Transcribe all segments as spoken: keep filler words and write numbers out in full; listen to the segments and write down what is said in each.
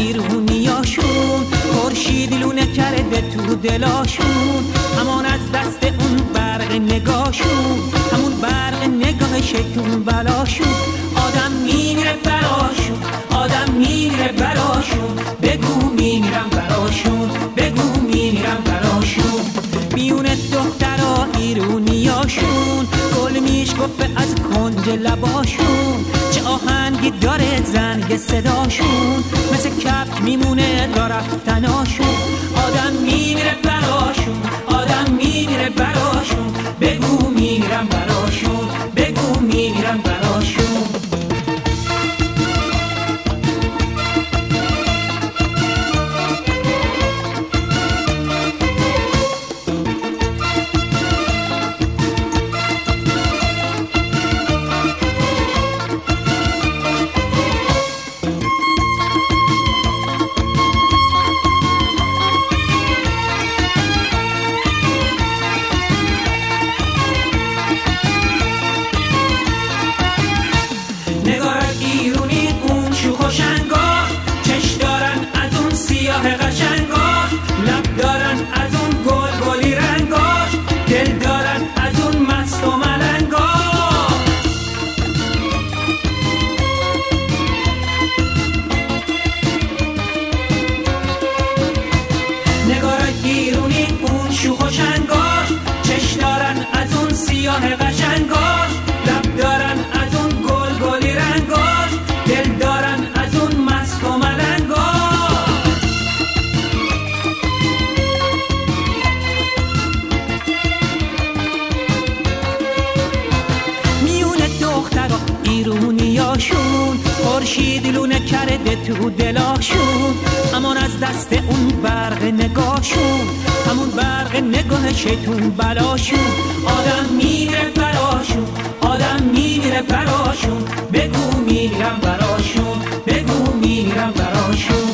ایرونیاشون خورشید لونه کرده تو دلاشون، همان از دست اون برق نگاهشون، همون برق نگاه شیطون بلاشون. آدم میمیره براشون، آدم میمیره براشون، بگو میمیرم براشون، بگو میمیرم براشون. میون دخترا ایرونیاشون گل میشکفه از کنج لباشون، چه آهنگی داره زنگ صداشون، مثل کبک میمونه را رفتناشون. آدم میمیره براشون، آدم میمیره براشون، بگو میمیرم براشون، بگو میمیرم براشون. خورشید لونه کرده تو دلاشون، همان از دست اون برق نگاهشون، همون برق نگاه شیطون بلاشون. آدم میمیره براشون، آدم میمیره براشون، بگو میمیرم براشون، بگو میمیرم براشون.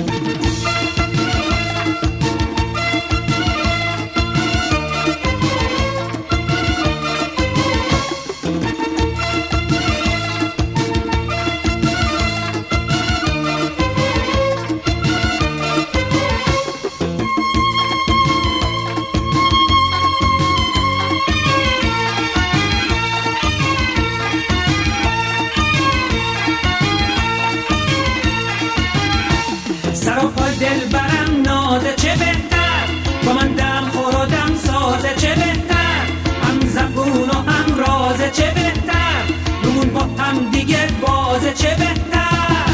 دل برم نازه چه بهتر، با من دم خور و دم سازه چه بهتر، هم زبون و هم رازه چه بهتر، رومون با هم دیگه بازه چه بهتر.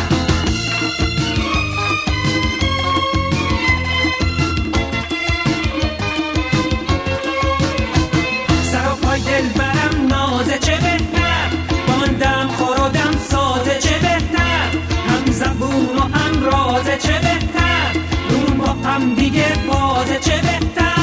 سر و پای دل برم نازه چه بهتر، با من دم خور و دم سازه چه بهتر، هم زبون و هم رازه چه بهتر، هم دیگه بازه چه بهتر.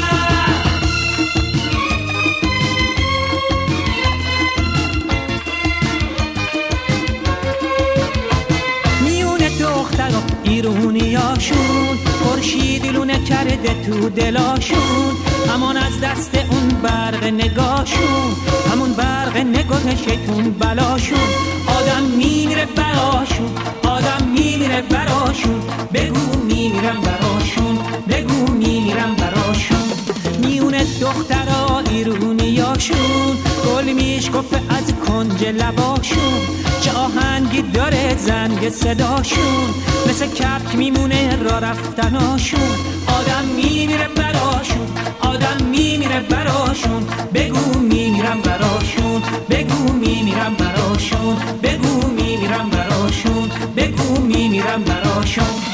میون دختر و ایرونیاشون خورشید لونه کرده تو دلاشون، همان از دست اون برق نگاهشون، همون برق نگاه شیطون بلاشون. آدم میمیره براشون، آدم میمیره براشون، بگو میمیرم براشون، بگو میمیرم براشون. میون دخترا ایرونیاشون گل میشکفه از کنج لباشون، چه آهنگی داره زنگ صداشون، مثل کبک میمونه را رفتناشون. آدم میمیره براشون، آدم میمیره براشون، بگو میمیرم براشون، بگو میمیرم براشون، بگو میمیرم براشون، بگو میمیرم براشون.